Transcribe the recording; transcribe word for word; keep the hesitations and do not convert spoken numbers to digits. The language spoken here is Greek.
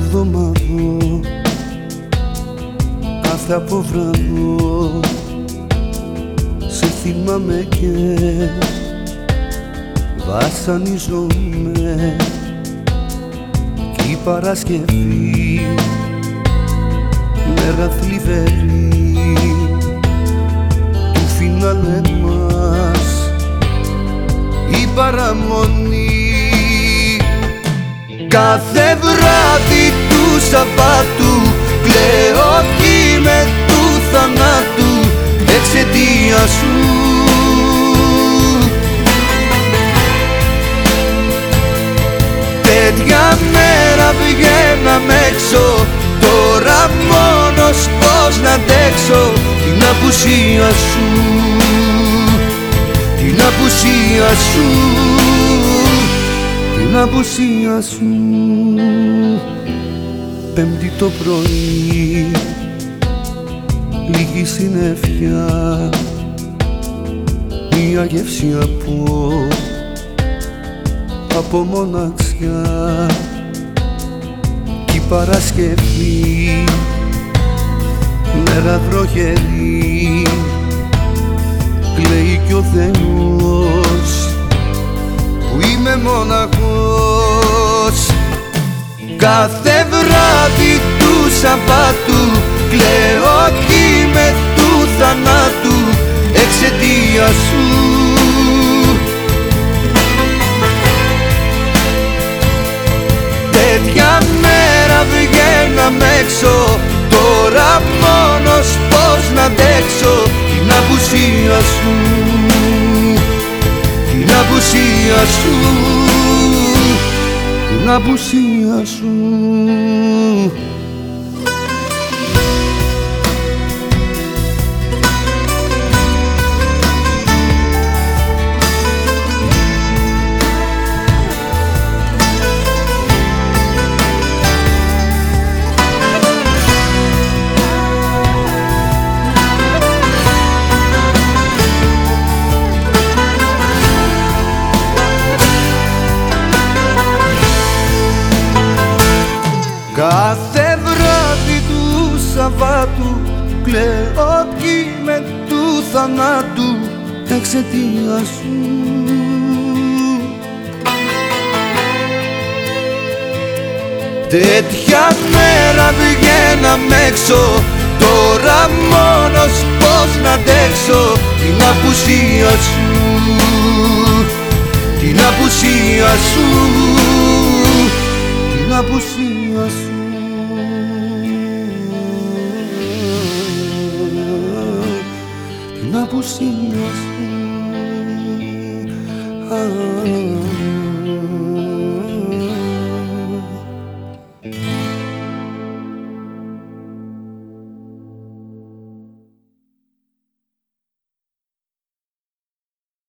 εβδομάδο, κάθε αποβραδό σε θυμάμαι και βασανίζομαι. Κι η Παρασκευή, μέρα θλιβερή του φινάλε μας, η παραμονή. Κάθε βράδυ του Σαββάτου κλαίω κι με του θανάτου εξαιτίας σου. Τέτοια μέρα βγαίναμε έξω, τώρα μόνος πώς να αντέξω την απουσία σου, την απουσία σου, την απουσία σου. Πέμπτη το πρωί, λίγη συννεφιά, μια γεύση από, από μοναξιά. Κι η Παρασκευή, μέρα βροχερή, κλαίει κι ο Θεός που είμαι μοναχός. Κάθε βράδυ του Σαββάτου κλαίω κι με του θανάτου εξαιτίας σου. Τέτοια μέρα βγαίναμε έξω, τώρα μόνος πώς να αντέξω την απουσία σου, την απουσία σου, την απουσία σου. Κάθε βράδυ του Σαββάτου κλαίω κι με του θανάτου εξαιτίας σου. Τέτοια μέρα βγαίναμε έξω, τώρα μόνος πώς να αντέξω την απουσία σου, την απουσία σου, την απουσία σου. Την απουσία σου.